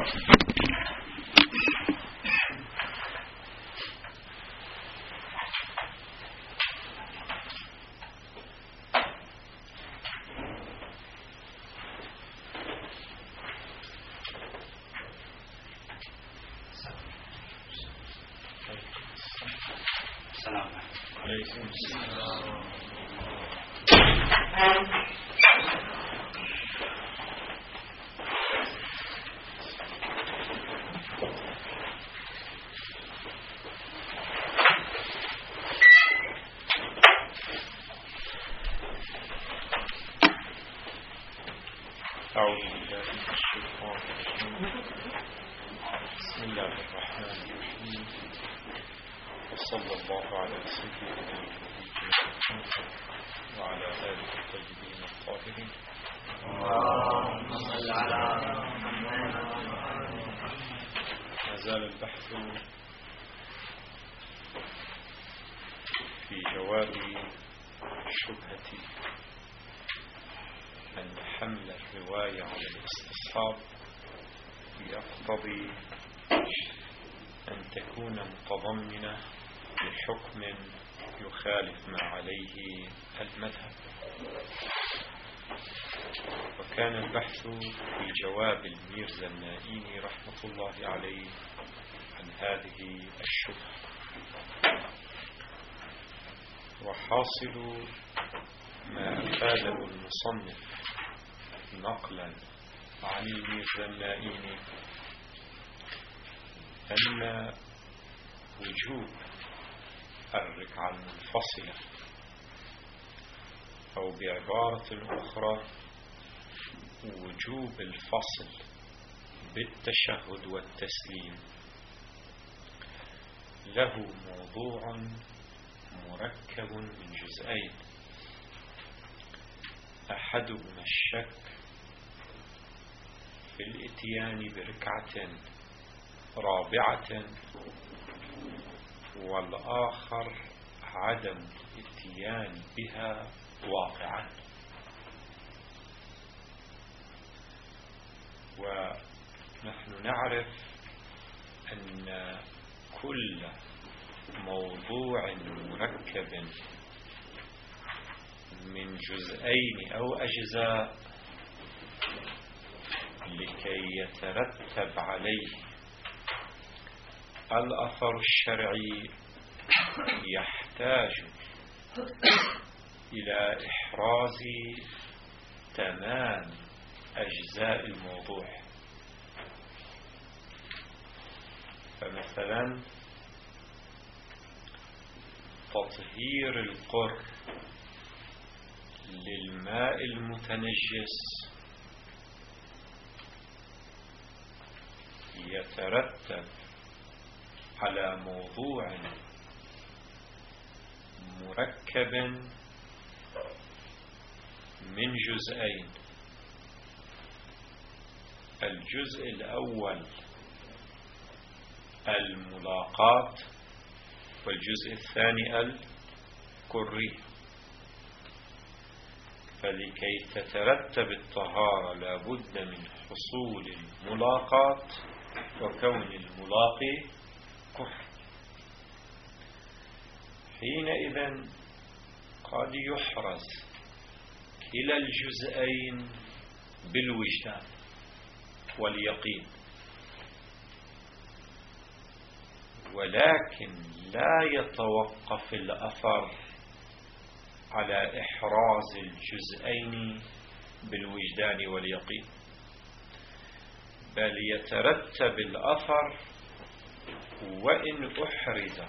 بسم الله الرحمن الرحيم، وصلى الله على سيدنا محمد وعلى آله الطيبين الطاهرين. ما زال البحث في جواب الشبهة أن حمل الرواية على الاستصحاب يقتضي أن تكون متضمنة لحكم يخالف ما عليه المذهب. وكان البحث في جواب الميرزا النائيني رحمة الله عليه عن هذه الشبهة. وحاصل ما أفاده المصنف نقلا عن الميرزا النائيني أن وجوب الركعة المنفصلة، أو بعبارة أخرى وجوب الفصل بالتشهد والتسليم، له موضوع مركب من جزئين: أحدهما الشك في الاتيان بركعة رابعة، والآخر عدم الاتيان بها واقعا. ونحن نعرف أن كل موضوع مركب من جزئين أو أجزاء لكي يترتب عليه الأثر الشرعي يحتاج إلى إحراز تمام أجزاء الموضوع. فمثلا تطهير القر للماء المتنجس يترتب على موضوع مركب من جزئين: الجزء الأول الملاقاة، والجزء الثاني الكري. فلكي تترتب الطهارة لابد من حصول الملاقاة وكون الملاقي كر. حينئذ قد يحرز كلا الجزئين بالوجدان واليقين، ولكن لا يتوقف الأثر على إحراز الجزئين بالوجدان واليقين، بل يترتب الأثر وإن أحرز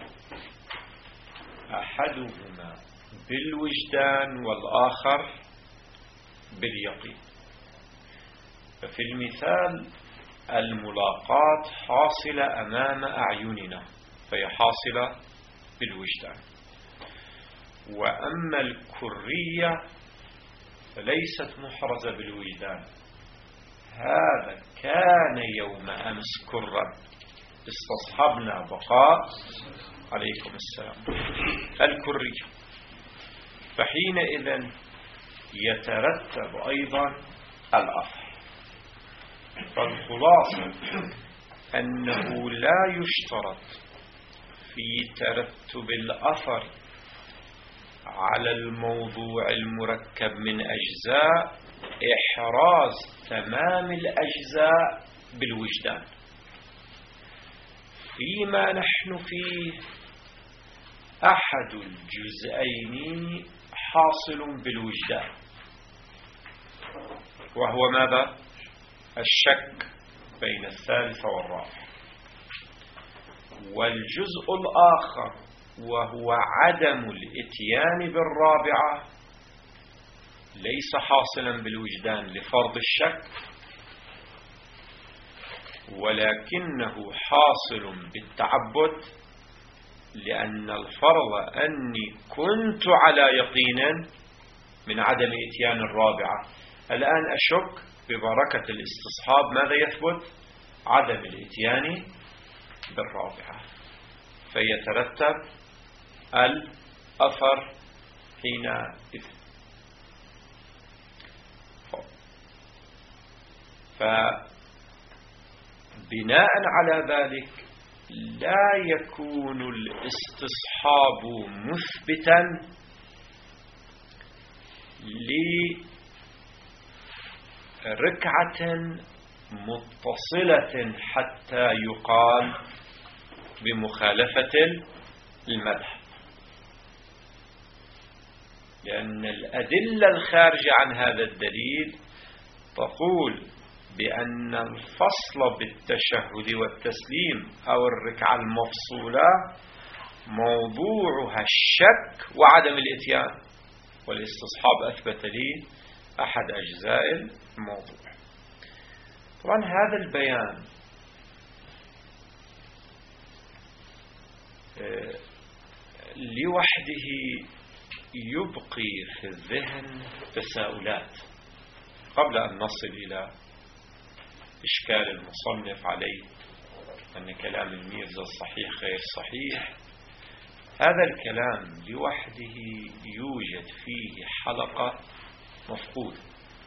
أحدهما بالوجدان والآخر باليقين. ففي المثال الملاقاة حاصلة أمام أعيننا فهي حاصلة بالوجدان، وأما الكرية فليست محرزة بالوجدان. هذا كان يوم أمس كرا، استصحبنا بقاء عليكم السلام الكرية، فحينئذ يترتب أيضا الأثر. فالخلاصة أنه لا يشترط في ترتب الأثر على الموضوع المركب من أجزاء إحراز تمام الأجزاء بالوجدان. فيما نحن فيه أحد الجزئين حاصل بالوجدان، وهو ماذا؟ الشك بين الثالث والرابع. والجزء الآخر وهو عدم الإتيان بالرابعة ليس حاصلا بالوجدان لفرض الشك، ولكنه حاصل بالتعبد، لأن الفرض أني كنت على يقين من عدم إتيان الرابعة، الآن أشك ببركة الاستصحاب ماذا يثبت؟ عدم الإتيان بالرابعة، فيترتب الأثر حينئذ. فبناء على ذلك لا يكون الاستصحاب مثبتا لركعة متصلة حتى يقال بمخالفة المذهب، لأن الأدلة الخارجة عن هذا الدليل تقول بأن الفصل بالتشهد والتسليم أو الركعة المفصولة موضوعها الشك وعدم الإتيان، والاستصحاب أثبت لي أحد أجزاء الموضوع. طبعا هذا البيان لوحده يبقي في الذهن تساؤلات قبل أن نصل إلى إشكال المصنف عليه أن كلام الميرزا الصحيح غير صحيح. هذا الكلام لوحده يوجد فيه حلقة مفقودة،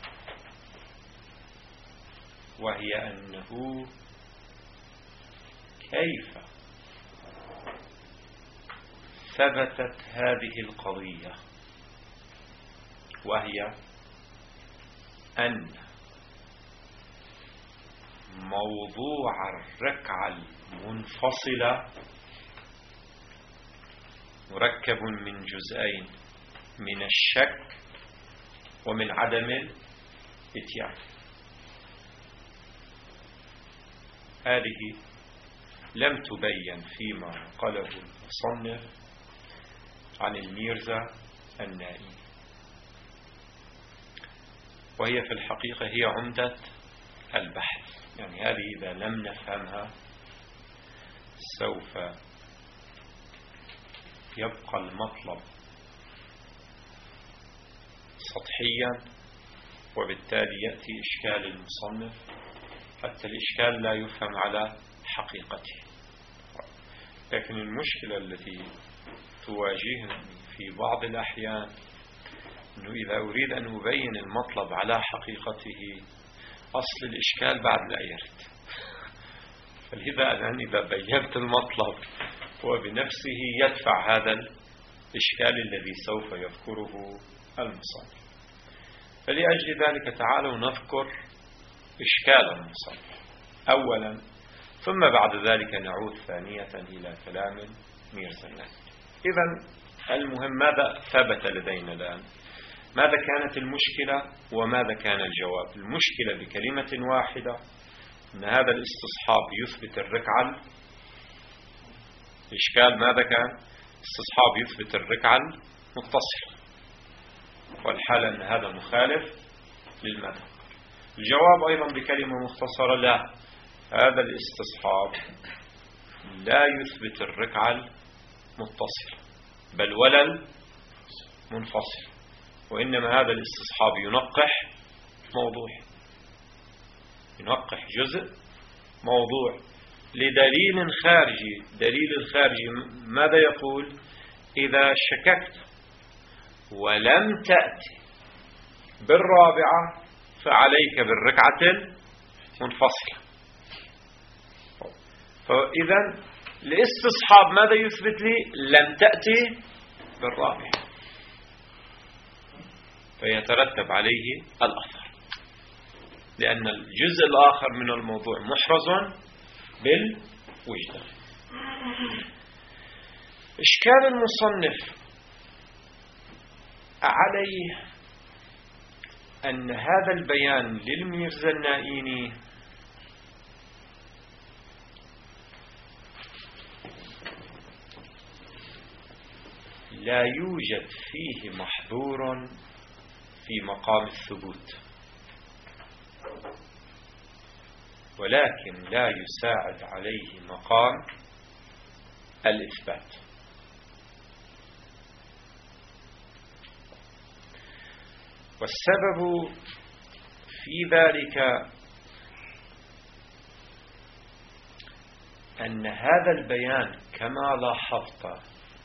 وهي أنه كيف ثبتت هذه القضية، وهي أن موضوع الركعة المنفصلة مركب من جزئين، من الشك ومن عدم الإتيان. هذه لم تبين فيما قاله المصنف عن الميرزا النائي، وهي في الحقيقة هي عمدة البحث. يعني هذه إذا لم نفهمها سوف يبقى المطلب سطحيا، وبالتالي يأتي إشكال المصنف حتى الإشكال لا يفهم على حقيقته. لكن المشكلة التي تواجهني في بعض الأحيان أنه إذا أريد أن أبين المطلب على حقيقته أصل الإشكال بعد لا يرد. فلذا أنا إذا بينت المطلب هو بنفسه يدفع هذا الإشكال الذي سوف يذكره المصنف. فلأجل ذلك تعالوا نذكر إشكال المصنف أولا، ثم بعد ذلك نعود ثانية إلى كلام ميرزا النائي. إذن المهم ماذا ثبت لدينا الآن؟ ماذا كانت المشكلة وماذا كان الجواب؟ المشكلة بكلمة واحدة أن هذا الاستصحاب يثبت الركعة. الإشكال ماذا كان؟ استصحاب يثبت الركعة المتصلة، والحال أن هذا مخالف للمذهب. الجواب أيضا بكلمة مختصرة: لا، هذا الاستصحاب لا يثبت الركعة المتصلة بل ولا المنفصل، وإنما هذا الاستصحاب ينقح موضوع، ينقح جزء موضوع لدليل خارجي. دليل الخارجي ماذا يقول؟ إذا شككت ولم تأتي بالرابعة فعليك بالركعة منفصلة. فإذا الاستصحاب ماذا يثبت لي؟ لم تأتي بالرابع، فيترتب عليه الأثر، لأن الجزء الآخر من الموضوع محرز بالوجدان. إشكال المصنف عليه أن هذا البيان للميرزا النائيني لا يوجد فيه محظور في مقام الثبوت، ولكن لا يساعد عليه مقام الإثبات. والسبب في ذلك أن هذا البيان كما لاحظت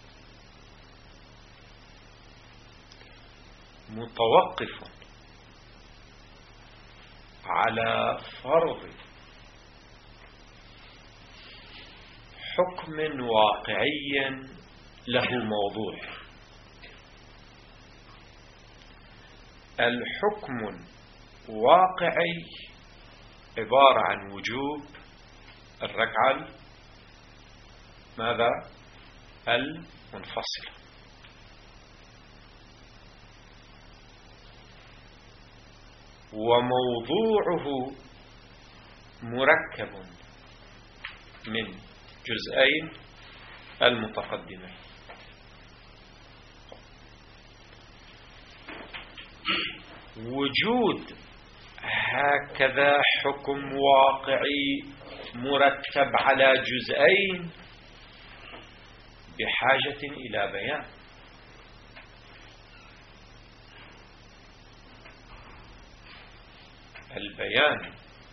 متوقف على فرض حكم واقعي له موضوع. الحكم الواقعي عبارة عن وجوب الركعة ماذا؟ المنفصلة. وموضوعه مركب من جزئين المتقدمين. وجود هكذا حكم واقعي مرتب على جزئين بحاجة إلى بيان. البيان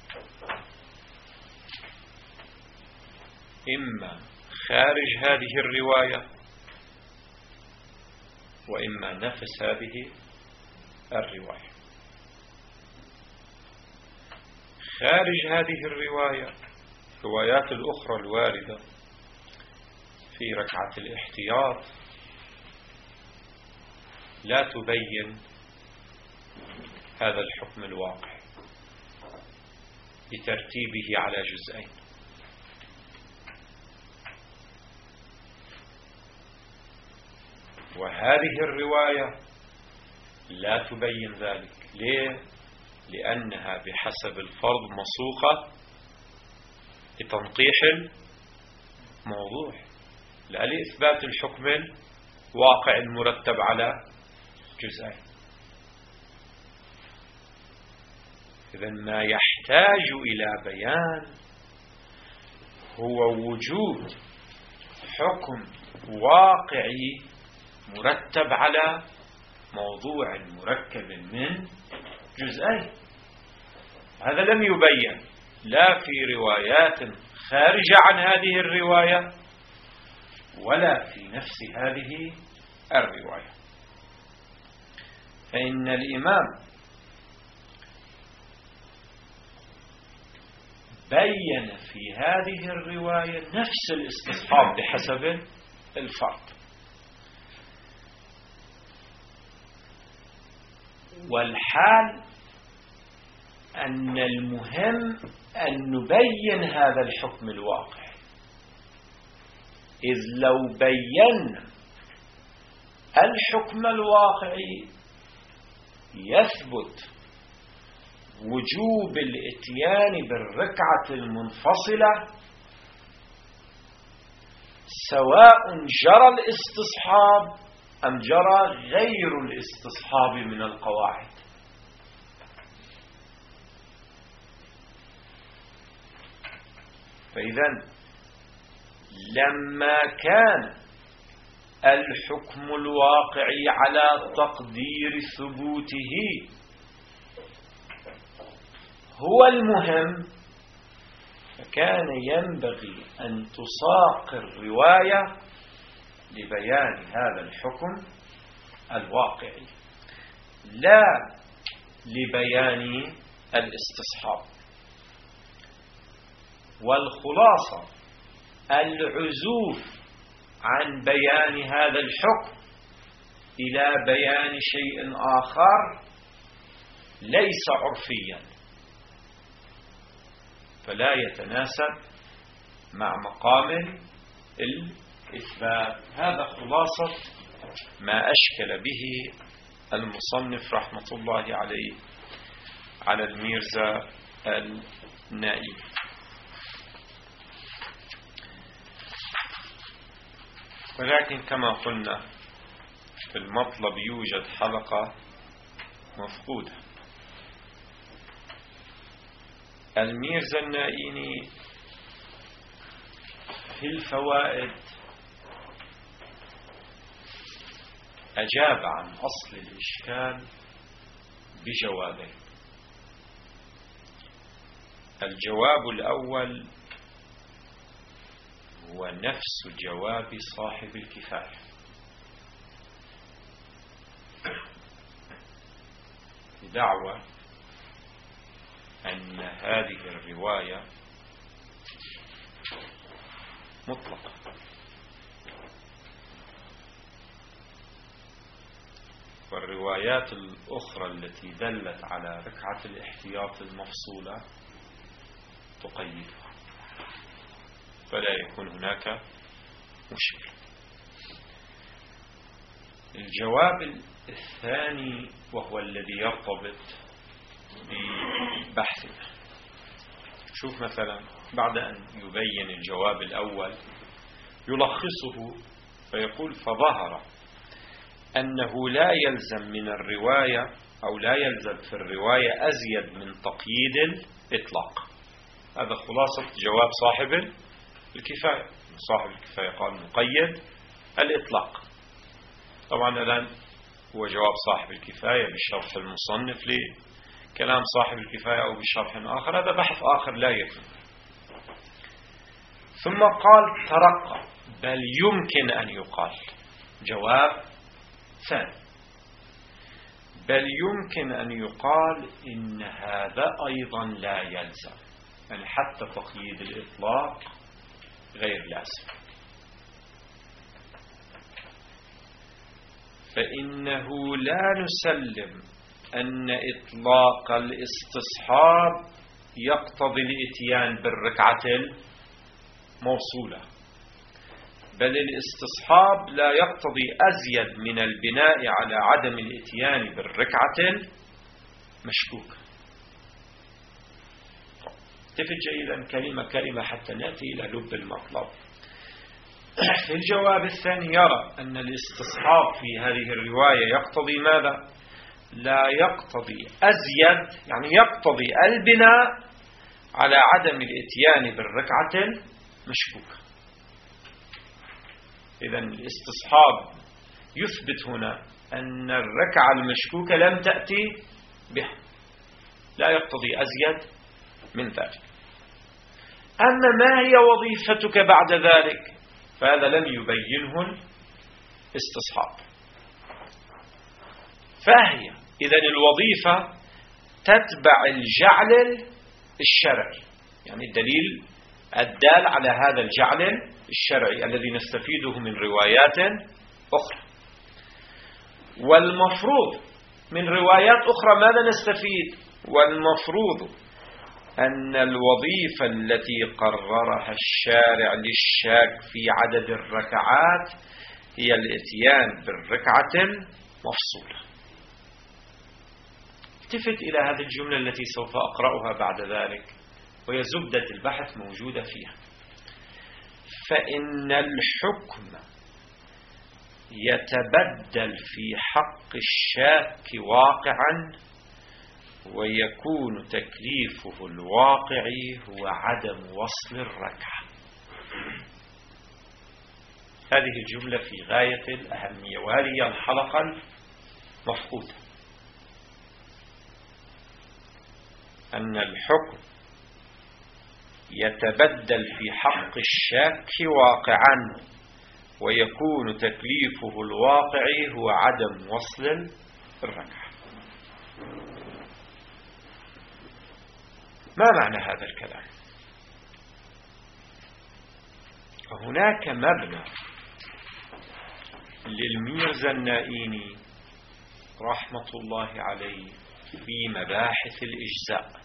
إما خارج هذه الرواية وإما نفس هذه الرواية. خارج هذه الرواية الروايات الأخرى الواردة في ركعة الاحتياط لا تبين هذا الحكم الواقع بترتيبه على جزئين. وهذه الرواية لا تبين ذلك. ليه؟ لأنها بحسب الفرض مسوقة لتنقيح الموضوع لا لإثبات الحكم الواقع المرتب على جزئين. إذن ما يحتاج إلى بيان هو وجود حكم واقعي مرتب على موضوع مركب من جزئين. هذا لم يبين لا في روايات خارجة عن هذه الرواية ولا في نفس هذه الرواية. فإن الإمام بين في هذه الرواية نفس الاستصحاب بحسب الفرض، والحال أن المهم أن نبين هذا الحكم الواقع، إذ لو بينا الحكم الواقعي يثبت وجوب الاتيان بالركعة المنفصلة سواء جرى الاستصحاب أم جرى غير الاستصحاب من القواعد. فإذا لما كان الحكم الواقعي على تقدير ثبوته هو المهم، فكان ينبغي أن تساق الرواية لبيان هذا الحكم الواقعي لا لبيان الاستصحاب. والخلاصة العزوف عن بيان هذا الحكم إلى بيان شيء آخر ليس عرفيا، فلا يتناسب مع مقام الإثبات. هذا خلاصة ما أشكل به المصنف رحمة الله عليه على الميرزا النائي. ولكن كما قلنا في المطلب يوجد حلقة مفقودة. الميرزا النائيني في الفوائد أجاب عن أصل الإشكال بجوابين. الجواب الأول هو نفس جواب صاحب الكفاية، دعوى أن هذه الرواية مطلقة، والروايات الأخرى التي دلت على ركعة الاحتياط المفصولة تقيدها، فلا يكون هناك مشكلة. الجواب الثاني وهو الذي يرتبط ببحثنا، شوف مثلا بعد أن يبين الجواب الأول يلخصه فيقول: فظهر أنه لا يلزم من الرواية أو لا يلزم في الرواية أزيد من تقييد الإطلاق. هذا خلاصة جواب صاحب الكفاية. صاحب الكفاية قال مقيد الإطلاق. طبعا الآن هو جواب صاحب الكفاية بشرح المصنف لكلام صاحب الكفاية أو بشرح آخر، هذا بحث آخر لا يكون. ثم قال ترقى، بل يمكن أن يقال. جواب ثاني: بل يمكن أن يقال إن هذا أيضا لا يلزم، يعني حتى تقييد الإطلاق غير لازم، فإنه لا نسلم أن إطلاق الاستصحاب يقتضي الإتيان بالركعة الموصولة، بل الاستصحاب لا يقتضي أزيد من البناء على عدم الإتيان بالركعة المشكوكة. تفت جيدا كلمة كلمة حتى نأتي إلى لب المطلب. في الجواب الثاني يرى أن الاستصحاب في هذه الرواية يقتضي ماذا؟ لا يقتضي أزيد، يعني يقتضي البناء على عدم الإتيان بالركعة المشكوكة. إذن الاستصحاب يثبت هنا أن الركعة المشكوكة لم تأتي بها، لا يقتضي أزيد من ذلك. أما ما هي وظيفتك بعد ذلك فهذا لم يبينه الاستصحاب. فهي إذن الوظيفة تتبع الجعل الشرعي، يعني الدليل الدال على هذا الجعل الشرعي الذي نستفيده من روايات أخرى. والمفروض من روايات أخرى ماذا نستفيد؟ والمفروض أن الوظيفة التي قررها الشارع للشاك في عدد الركعات هي الإتيان بالركعة المفصولة. التفت إلى هذه الجملة التي سوف أقرأها بعد ذلك، وهي زبدة البحث موجودة فيها: فإن الحكم يتبدل في حق الشاك واقعا، ويكون تكليفه الواقعي هو عدم وصل الركعة. هذه الجملة في غاية الأهمية، وهذه الحلقة المفقودة. أن الحكم يتبدل في حق الشاك واقعا، ويكون تكليفه الواقعي هو عدم وصل الركعة. ما معنى هذا الكلام؟ هناك مبنى للميرزا النائيني رحمة الله عليه في مباحث الإجزاء،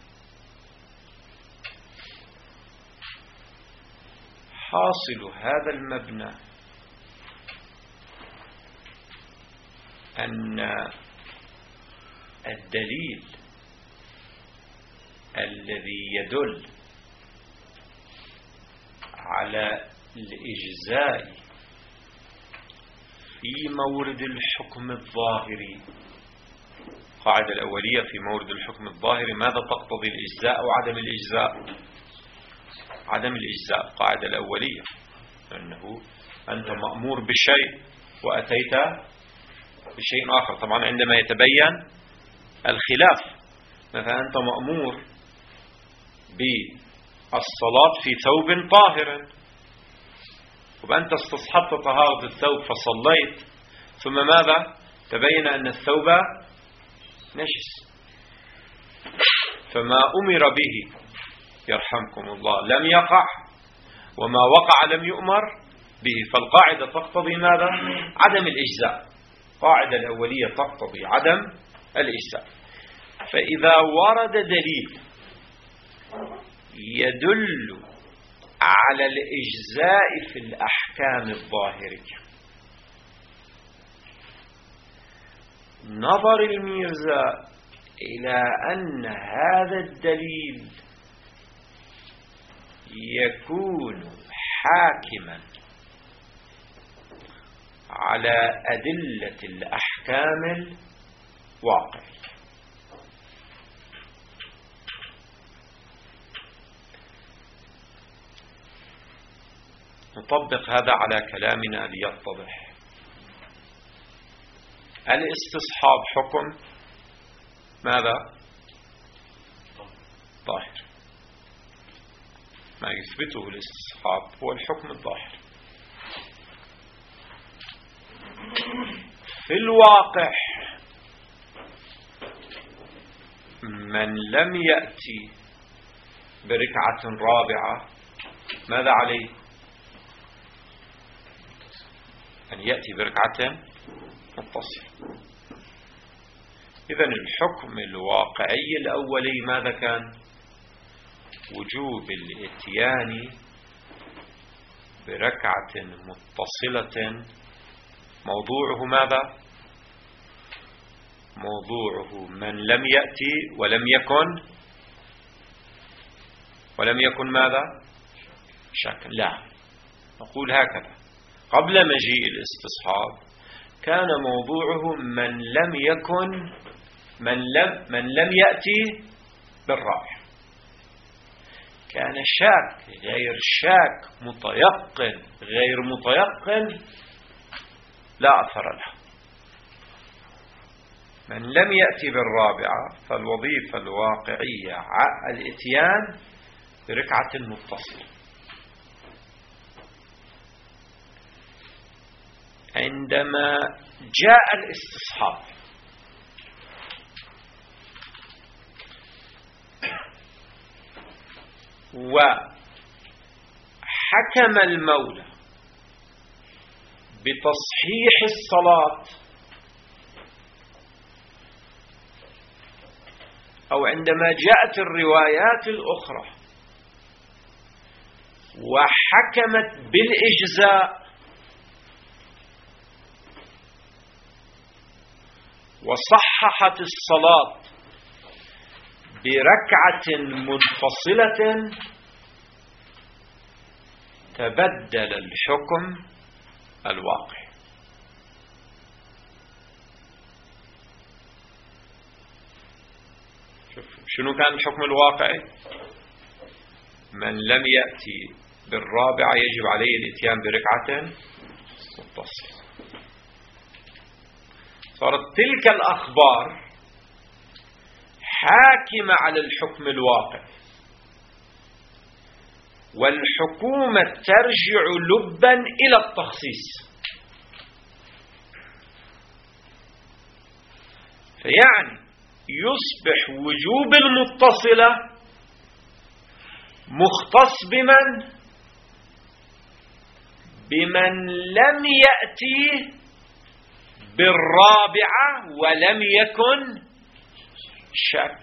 حاصل هذا المبنى أن الدليل الذي يدل على الإجزاء في مورد الحكم الظاهري، القاعدة الأولية في مورد الحكم الظاهري ماذا تقتضي الإجزاء وعدم الإجزاء؟ عدم الإجزاء، القاعدة الأولية أنه أنت مأمور بشيء وأتيت بشيء آخر. طبعا عندما يتبين الخلاف، مثلا أنت مأمور بالصلاة في ثوب طاهر، وأنت استصحبت طهارة الثوب فصليت، ثم ماذا؟ تبين أن الثوب نجس، فما أمر به يرحمكم الله لم يقع، وما وقع لم يؤمر به، فالقاعدة تقتضي ماذا؟ عدم الإجزاء. القاعدة الأولية تقتضي عدم الإجزاء. فإذا ورد دليل يدل على الإجزاء في الأحكام الظاهرية، نظر الميرزا إلى أن هذا الدليل يكون حاكما على أدلة الأحكام الواقعية. نطبق هذا على كلامنا ليتضح. الاستصحاب حكم ماذا؟ ظاهر. ما يثبته الاستصحاب هو الحكم الظاهر. في الواقع من لم يأتي بركعة رابعة ماذا عليه؟ أن يأتي بركعة متصلة. إذن الحكم الواقعي الأولي ماذا كان؟ وجوب الاتيان بركعة متصلة. موضوعه ماذا؟ موضوعه من لم يأتي ولم يكن ماذا؟ شك. لا، نقول هكذا: قبل مجيء الاستصحاب كان موضوعه من لم يأتي بالرابع. كان شاك غير شاك، متيقن غير متيقن، لا أثر له. من لم يأتي بالرابعة فالوظيفة الواقعية الاتيان بركعة متصلة. عندما جاء الاستصحاب وحكم المولى بتصحيح الصلاة، أو عندما جاءت الروايات الأخرى وحكمت بالإجزاء وصححت الصلاة بركعة منفصلة، تبدل الحكم الواقع. شنو كان الحكم الواقعي؟ من لم يأتي بالرابعة يجب عليه الاتيان بركعة متصلة. صارت تلك الأخبار حاكمة على الحكم الواقعي، والحكومة ترجع لبا إلى التخصيص. فيعني يصبح وجوب المتصلة مختص بمن؟ بمن لم يأتي بالرابعة ولم يكن شك.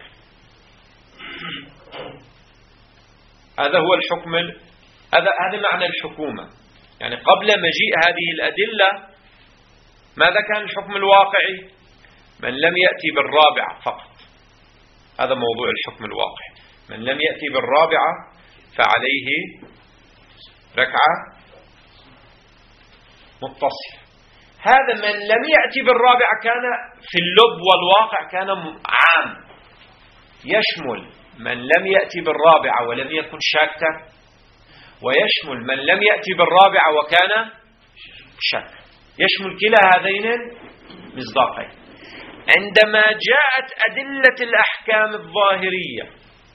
هذا هو الحكم، هذا معنى الحكومة. يعني قبل مجيء هذه الأدلة ماذا كان الحكم الواقعي؟ من لم يأتي بالرابعة فقط. هذا موضوع الحكم الواقعي. من لم يأتي بالرابعة فعليه ركعة متصلة. هذا من لم يأتي بالرابعة كان في اللب والواقع كان عام، يشمل من لم يأتي بالرابعة ولم يكن شاكا، ويشمل من لم يأتي بالرابعة وكان شاكا، يشمل كلا هذين المصداقين. عندما جاءت أدلة الأحكام الظاهرية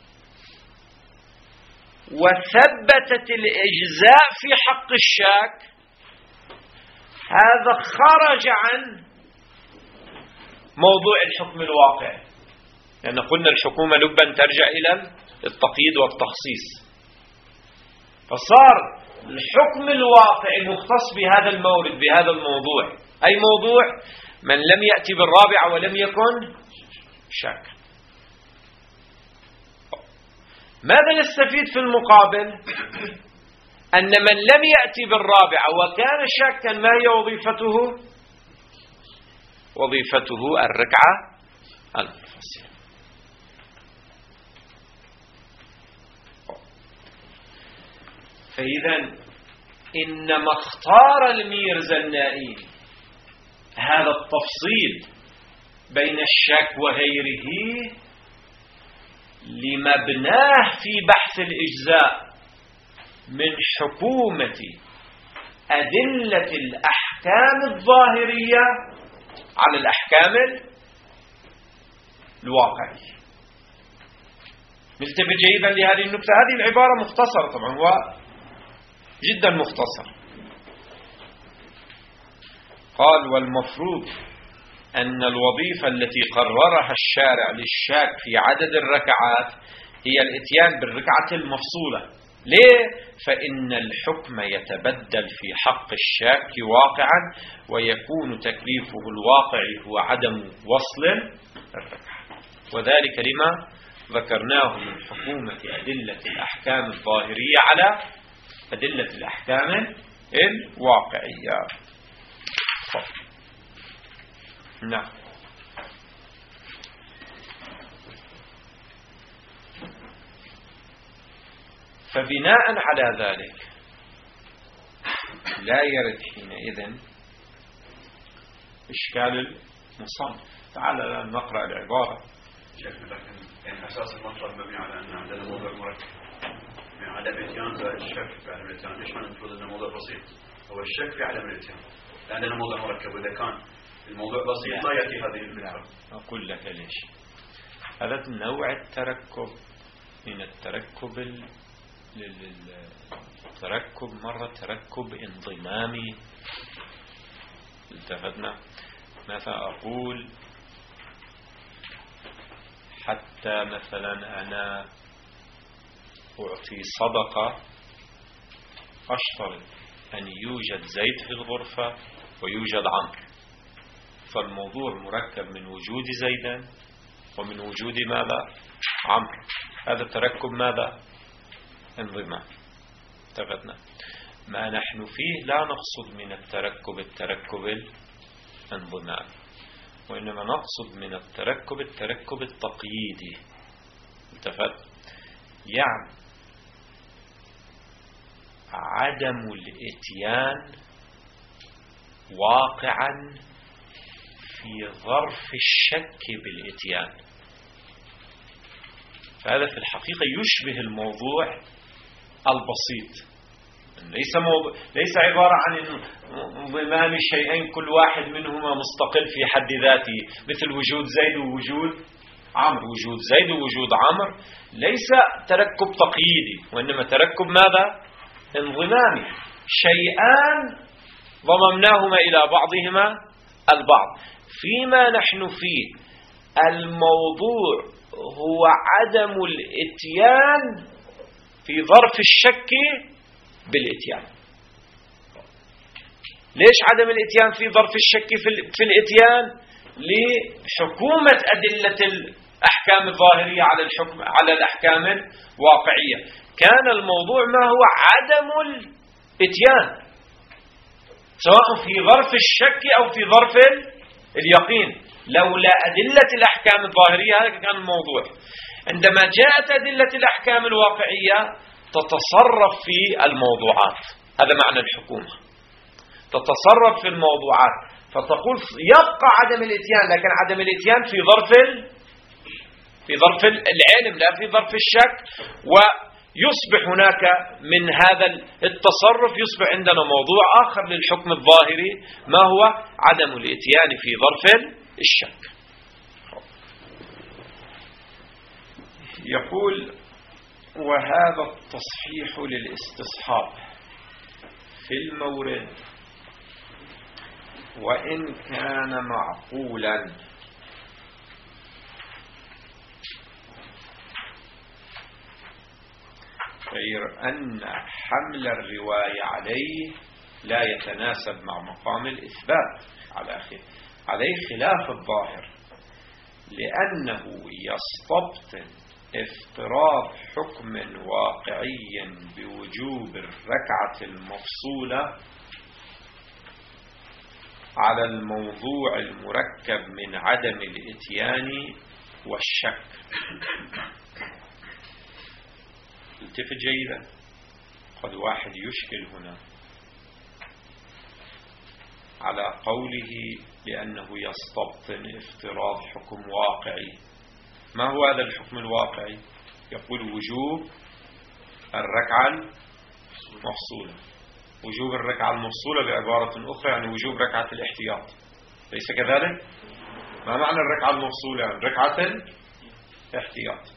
وثبتت الإجزاء في حق الشاك، هذا خرج عن موضوع الحكم الواقعي، لأن قلنا الحكومة لبا ترجع إلى التقييد والتخصيص، فصار الحكم الواقعي مختص بهذا المورد، بهذا الموضوع. أي موضوع؟ من لم يأتي بالرابعة ولم يكن شاكا. ماذا نستفيد في المقابل؟ أن من لم يأتي بالرابعة وكان شاكا ما هي وظيفته؟ وظيفته الركعة المنفصلة. فإذا إنما اختار الميرزنائي هذا التفصيل بين الشك وغيره لمبناه في بحث الإجزاء من حكومة أدلة الأحكام الظاهرية على الأحكام الواقعية. نلتفت جيدا لهذه النكتة. هذه العبارة مختصرة طبعا، هو جدا مختصر. قال: والمفروض أن الوظيفة التي قررها الشارع للشاك في عدد الركعات هي الاتيان بالركعة المفصولة. ليه؟ فإن الحكم يتبدل في حق الشاك واقعا، ويكون تكليفه الواقعي هو عدم وصل الركعة، وذلك لما ذكرناه من حكومة أدلة الأحكام الظاهرية على أدلة الأحكام الواقعية. نعم. فبناء على ذلك لا يرد حينئذ إشكال المصنف. تعال الآن نقرأ العبارة. يعني أساس المطلب مبني على أن عندنا موضوع مركب، يعني عدم الاتيان زائد الشك في عدم الاتيان. ليش ما نفرض أن الموضوع بسيط؟ هو الشك في عدم الاتيان، عندنا موضوع مركب، وإذا كان الموضوع بسيط لا يأتي هذه الفكرة. أقول لك ليش. هذا نوع التركب من التركب التركب مرة تركب انضمامي. التفتنا مثلا أقول حتى مثلا أنا أعطي صدقة، أشترط أن يوجد زيد في الغرفة ويوجد عمرو، فالموضوع مركب من وجود زيدا ومن وجود ماذا؟ عمرو. هذا تركب ماذا؟ انضمام. اتفقنا. ما نحن فيه لا نقصد من التركب الانضمام، وإنما نقصد من التركب التقييدي. اتفقنا. يعني عدم الاتيان واقعا في ظرف الشك بالاتيان. فهذا في الحقيقة يشبه الموضوع البسيط، ليس عبارة عن انضمام شيئين كل واحد منهما مستقل في حد ذاته، مثل وجود زيد ووجود عمرو. وجود زيد ووجود عمرو ليس تركب تقييدي، وإنما تركب ماذا؟ انضمامي. شيئان ضممناهما إلى بعضهما البعض. فيما نحن فيه الموضوع هو عدم الاتيان في ظرف الشك بالاتيان. ليش عدم الإتيان في ظرف الشك في الإتيان؟ لحكومة أدلة الأحكام الظاهرية على الأحكام الواقعية. كان الموضوع ما هو عدم الإتيان، سواء في ظرف الشك أو في ظرف اليقين. لولا أدلة الأحكام الظاهرية هذا كان الموضوع. عندما جاءت أدلة الأحكام الواقعية تتصرف في الموضوعات، هذا معنى الحكومة، تتصرف في الموضوعات، فتقول يبقى عدم الإتيان، لكن عدم الإتيان في ظرف العلم لا في ظرف الشك. ويصبح هناك من هذا التصرف يصبح عندنا موضوع آخر للحكم الظاهري، ما هو عدم الإتيان في ظرف الشك. يقول: وهذا التصحيح للاستصحاب في المورد وإن كان معقولا غير أن حمل الرواية عليه لا يتناسب مع مقام الإثبات عليه خلاف الظاهر، لأنه يستبطن افتراض حكم واقعي بوجوب الركعة المفصولة على الموضوع المركب من عدم الإتيان والشك. التفت جيدا، قد واحد يشكل هنا على قوله لأنه يستبطن افتراض حكم واقعي. ما هو هذا الحكم الواقعي؟ يقول وجوب الركعة المفصولة. وجوب الركعة المفصولة بعبارة أخرى يعني وجوب ركعة الاحتياط، ليس كذلك؟ ما معنى الركعة المفصولة؟ يعني ركعة الاحتياط.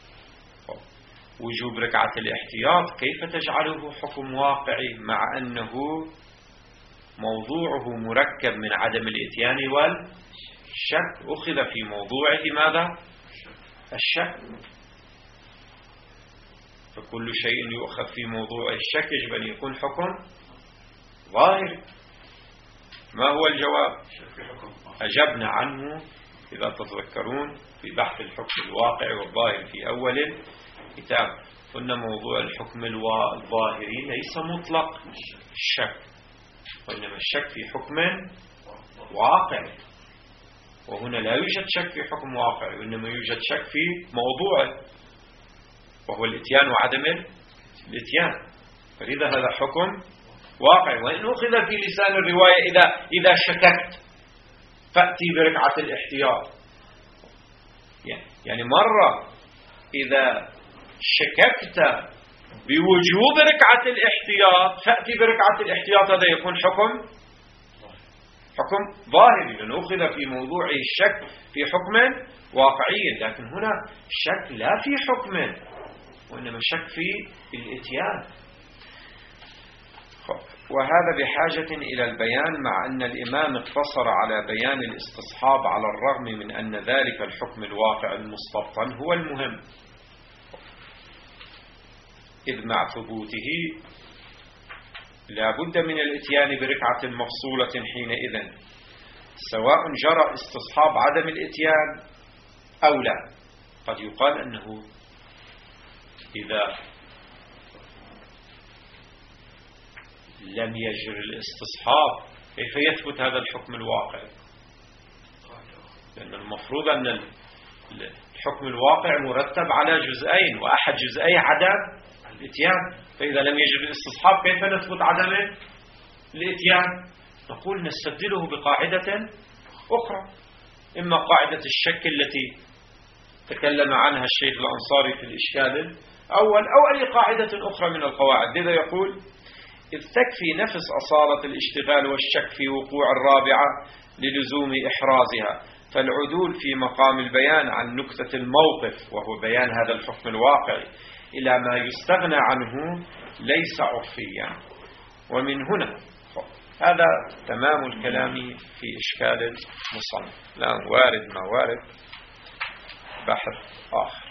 وجوب ركعة الاحتياط كيف تجعله حكم واقعي مع أنه موضوعه مركب من عدم الإتيان والشك؟ أخذ في موضوعه ماذا؟ الشك. فكل شيء يؤخذ في موضوع الشك يجب أن يكون حكم ظاهر. ما هو الجواب؟ أجبنا عنه إذا تتذكرون في بحث الحكم الواقع والظاهر في أول الكتاب. قلنا موضوع الحكم الظاهري ليس مطلق الشك، وإنما الشك في حكم واقع، وهنا لا يوجد شك في حكم واقع، وإنما يوجد شك في موضوعه وهو الإتيان وعدم الإتيان. فلذا هذا حكم واقع. وإن أخذ في لسان الرواية إذا شككت فأتي بركعة الاحتياط، يعني مرة إذا شككت بوجوب ركعة الاحتياط فأتي بركعة الاحتياط، هذا يكون حكم ظاهري، لأنه أخذ في موضوع الشك في حكم واقعي. لكن هنا الشك لا في حكم، وإنما الشك في الإتيان. وهذا بحاجة إلى البيان، مع أن الإمام اقتصر على بيان الاستصحاب على الرغم من أن ذلك الحكم الواقع المستبطن هو المهم، إذ مع ثبوته لا بد من الإتيان بركعة مفصولة حينئذ، سواء جرى استصحاب عدم الإتيان أو لا. قد يقال أنه إذا لم يجر الاستصحاب كيف يثبت هذا الحكم الواقع؟ لأن المفروض أن الحكم الواقع مرتب على جزئين، وأحد جزئي عدم الإتيان. فإذا لم يجر الاستصحاب كيف نثبت عدم الإتيان؟ نقول نستبدله بقاعدة أخرى، إما قاعدة الشك التي تكلم عنها الشيخ الأنصاري في الإشكال الأول، أو أي قاعدة أخرى من القواعد. لذا يقول: إذ تكفي نفس أصالة الاشتغال والشك في وقوع الرابعة للزوم إحرازها، فالعدول في مقام البيان عن نكتة الموقف وهو بيان هذا الحكم الواقعي إلى ما يستغنى عنه ليس عرفيا. ومن هنا هذا تمام الكلام في إشكال المصنف. الآن وارد ما وارد بحث آخر.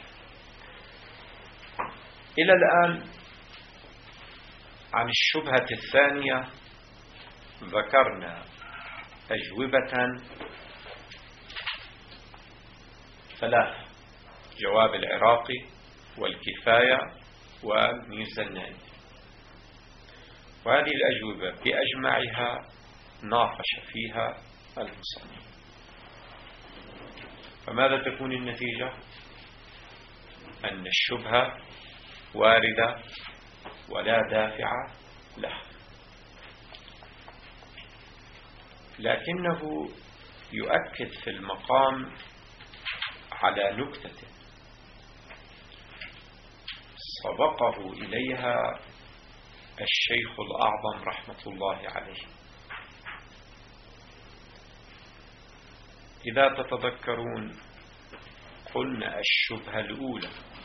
إلى الآن عن الشبهة الثانية ذكرنا أجوبة ثلاثة: جواب العراقي والكفاية وميرزا الناني. وهذه الأجوبة بأجمعها ناقش فيها المصنف. فماذا تكون النتيجة؟ أن الشبهة واردة ولا دافع لها، لكنه يؤكد في المقام على نكتة سبقه إليها الشيخ الأعظم رحمة الله عليه. إذا تتذكرون قلنا الشبهة الأولى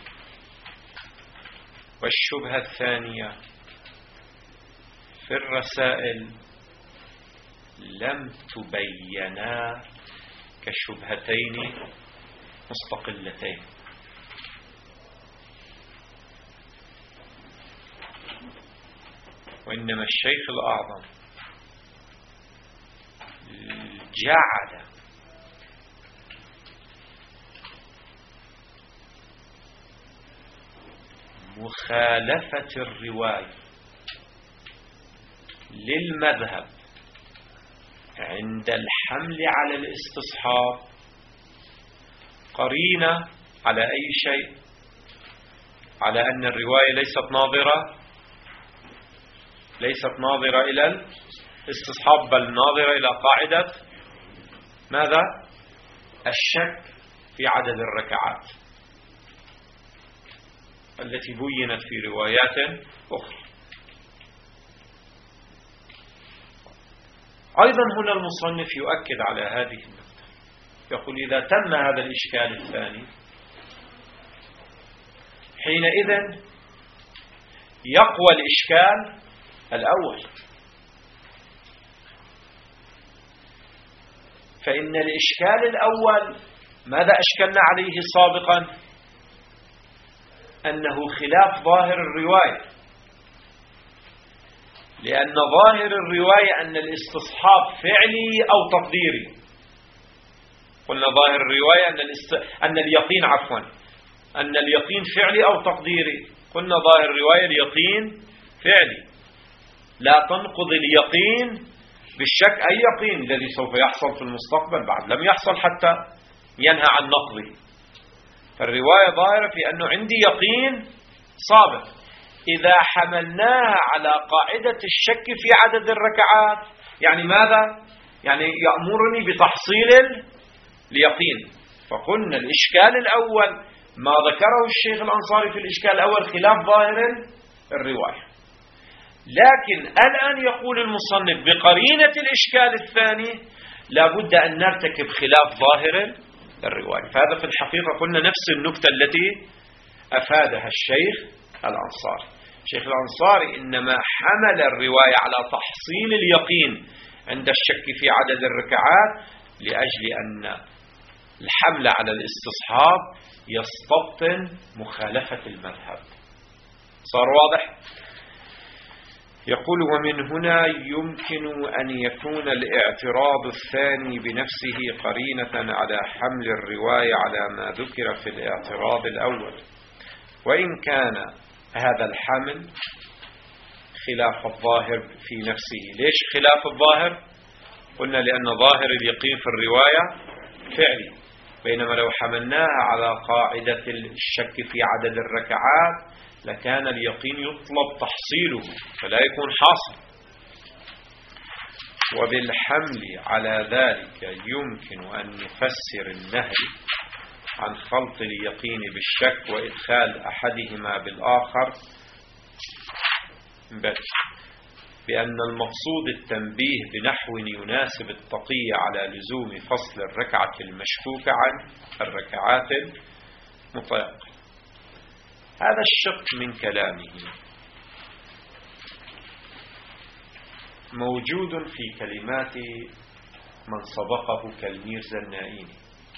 والشبهة الثانية في الرسائل لم تبينا كشبهتين مستقلتين، وإنما الشيخ الأعظم جعل مخالفة الرواية للمذهب عند الحمل على الاستصحاب قرينة على أي شيء؟ على أن الرواية ليست ناظرة إلى الاستصحاب، بل ناظرة إلى قاعدة ماذا؟ الشك في عدد الركعات التي بينت في روايات أخرى. أيضا هنا المصنف يؤكد على هذه النقطة، يقول إذا تم هذا الإشكال الثاني حينئذ يقوى الإشكال الأول، فإن الإشكال الأول ماذا أشكلنا عليه سابقا؟ أنه خلاف ظاهر الرواية، لأن ظاهر الرواية أن الاستصحاب فعلي أو تقديري. قلنا ظاهر الرواية أن اليقين فعلي أو تقديري. قلنا ظاهر الرواية اليقين فعلي، لا تنقض اليقين بالشك أي يقين الذي سوف يحصل في المستقبل بعد لم يحصل حتى ينهى عن نقضه. فالرواية ظاهرة في أنه عندي يقين صابت. إذا حملناها على قاعدة الشك في عدد الركعات يعني ماذا؟ يعني يأمرني بتحصيل اليقين. فقلنا الإشكال الأول ما ذكره الشيخ الأنصاري في الإشكال الأول خلاف ظاهر الرواية، لكن الآن يقول المصنف بقرينة الإشكال الثاني لابد أن نرتكب خلاف ظاهر الرواية. فهذا في الحقيقة قلنا نفس النكتة التي أفادها الشيخ الأنصاري. الشيخ الأنصاري إنما حمل الرواية على تحصيل اليقين عند الشك في عدد الركعات لأجل أن الحمل على الاستصحاب يستبطن مخالفة المذهب. صار واضح؟ يقول ومن هنا يمكن أن يكون الاعتراض الثاني بنفسه قرينة على حمل الرواية على ما ذكر في الاعتراض الأول، وإن كان هذا الحمل خلاف الظاهر في نفسه. ليش خلاف الظاهر؟ قلنا لأن ظاهر اليقين في الرواية فعلي، بينما لو حملناها على قاعدة الشك في عدد الركعات لكان اليقين يطلب تحصيله فلا يكون حاصل. وبالحمل على ذلك يمكن أن نفسر النهي عن خلط اليقين بالشك وإدخال أحدهما بالآخر بأن المقصود التنبيه بنحو يناسب التقية على لزوم فصل الركعة المشكوكة عن الركعات المتيقنة. هذا الشق من كلامه موجود في كلمات من سبقه كالميرزا النائيني،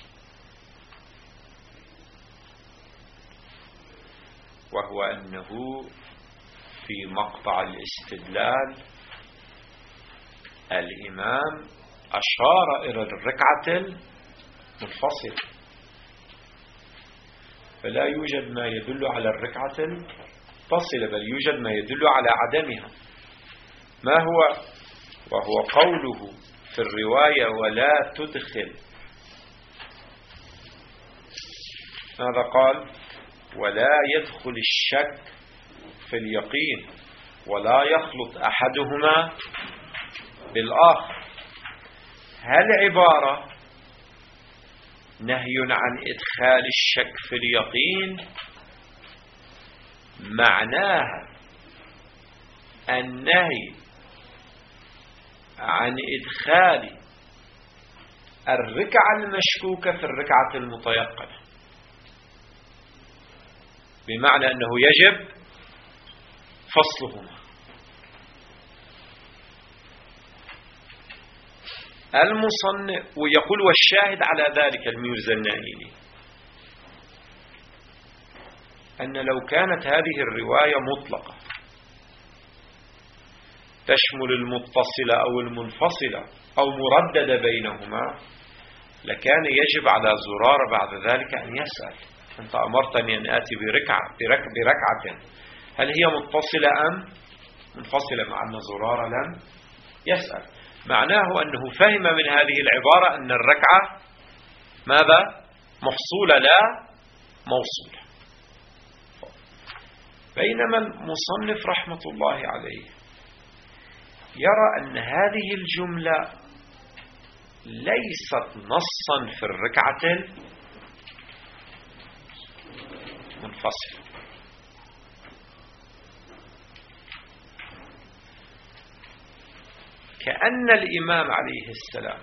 وهو أنه في مقطع الاستدلال الإمام أشار إلى الركعة المنفصلة، فلا يوجد ما يدل على الركعة المتصلة، بل يوجد ما يدل على عدمها. ما هو؟ وهو قوله في الرواية ولا تدخل، ماذا قال؟ ولا يدخل الشك في اليقين ولا يخلط أحدهما بالآخر. هل عبارة نهي عن إدخال الشك في اليقين معناها النهي عن إدخال الركعة المشكوكة في الركعة المتيقنة، بمعنى أنه يجب فصلهما. المصنف ويقول والشاهد على ذلك الميرزا النائلي أن لو كانت هذه الرواية مطلقة تشمل المتصلة أو المنفصلة أو مرددة بينهما، لكان يجب على زرارة بعد ذلك أن يسأل: أنت أمرتني أن آتي بركعة، هل هي متصلة أم منفصلة؟ مع أن زرارة لم يسأل. معناه أنه فهم من هذه العبارة أن الركعة ماذا؟ محصولة لا موصولة. بينما المصنف رحمة الله عليه يرى أن هذه الجملة ليست نصا في الركعة المنفصلة، كأن الإمام عليه السلام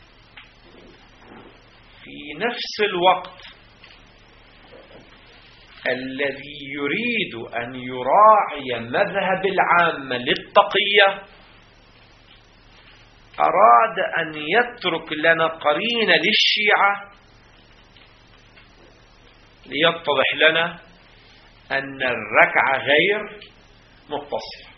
في نفس الوقت الذي يريد أن يراعي مذهب العامة للتقية أراد أن يترك لنا قرينة للشيعة ليتضح لنا أن الركعة غير متصلة.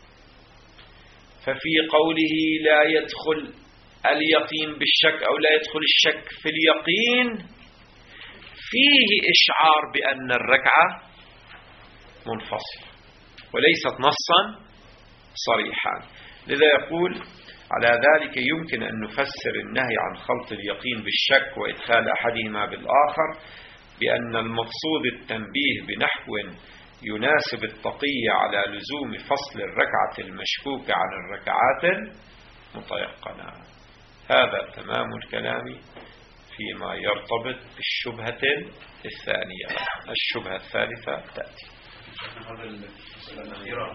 ففي قوله لا يدخل اليقين بالشك أو لا يدخل الشك في اليقين فيه إشعار بأن الركعة منفصلة وليست نصا صريحا. لذا يقول على ذلك يمكن أن نفسر النهي عن خلط اليقين بالشك وإدخال أحدهما بالآخر بأن المقصود التنبيه بنحو يناسب التقية على لزوم فصل الركعة المشكوكة عن الركعات المتيقنة. هذا تمام الكلام فيما يرتبط بالشبهة الثانية. الشبهة الثالثة تأتي. هذا المسألة الأخيرة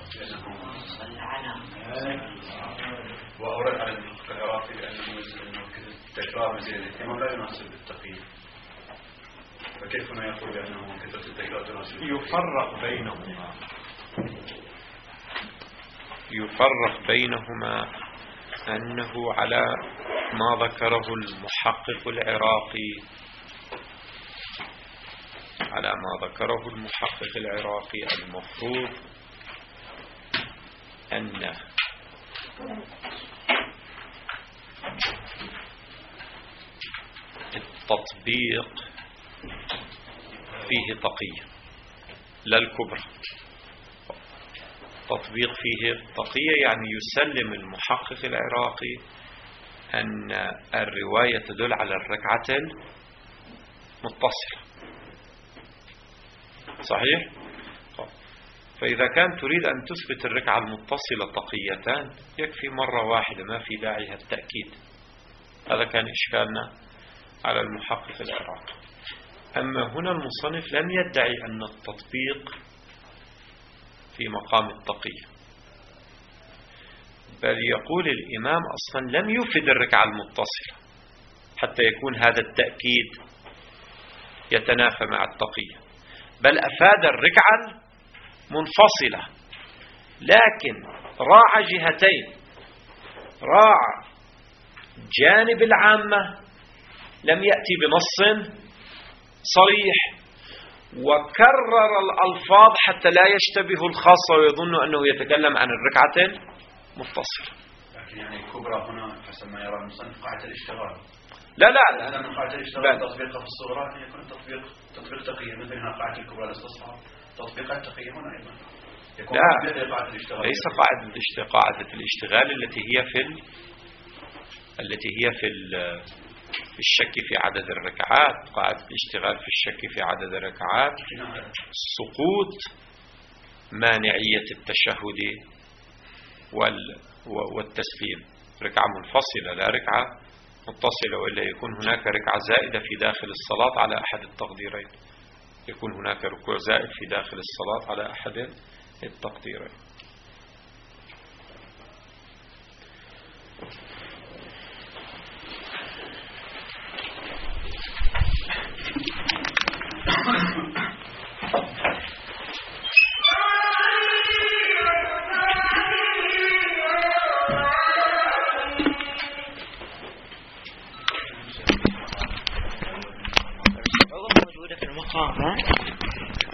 وأورد على المحقق العراقي بأنه التكرار مزيد الاهتمام لا يناسب التقييم، فكيف ما يقول بأنه كثرة التكرار تناسب؟ يفرق بينهما أنه على ما ذكره المحقق العراقي، على ما ذكره المحقق العراقي المفروض أن التطبيق فيه تقية لا الكبرى. تطبيق فيه تقية يعني يسلم المحقق العراقي أن الرواية تدل على الركعة المتصلة. صحيح؟ فإذا كان تريد أن تثبت الركعة المتصلة تقيتان يكفي مرة واحدة، ما في داعي التأكيد. هذا كان إشكالنا على المحقق العراقي. أما هنا المصنف لم يدعي أن التطبيق في مقام التقية، بل يقول الإمام أصلا لم يفد الركعة المتصلة حتى يكون هذا التأكيد يتنافى مع التقية، بل أفاد الركعة منفصلة، لكن راعى جهتين: راعى جانب العامة لم يأتي بنص صريح، وكرر الألفاظ حتى لا يشتبه الخاص ويظن أنه يتكلم عن الركعة المتصلة. لكن يعني الكبرى هنا حسب ما يرى المصنف قاعدة الاشتغال. لا هذا من قاعدة الاشتغال تطبيقها في الصغرى يكون تطبيق تقية، مثل هنا قاعدة الكبرى الاستصحاب تطبيقات تقية هنا أيضا يكون لا قاعدة الاشتغال. ليس قاعدة الاشتغال التي هي في الشك في عدد الركعات. قاعدة الاشتغال في الشك في عدد الركعات سقوط مانعية التشهد والتسليم، ركعة منفصلة لا ركعة متصلة، وإلا يكون هناك ركعة زائدة في داخل الصلاة على أحد التقديرين، يكون هناك ركوع زائد في داخل الصلاة على أحد التقديرين. موجودة في المقام.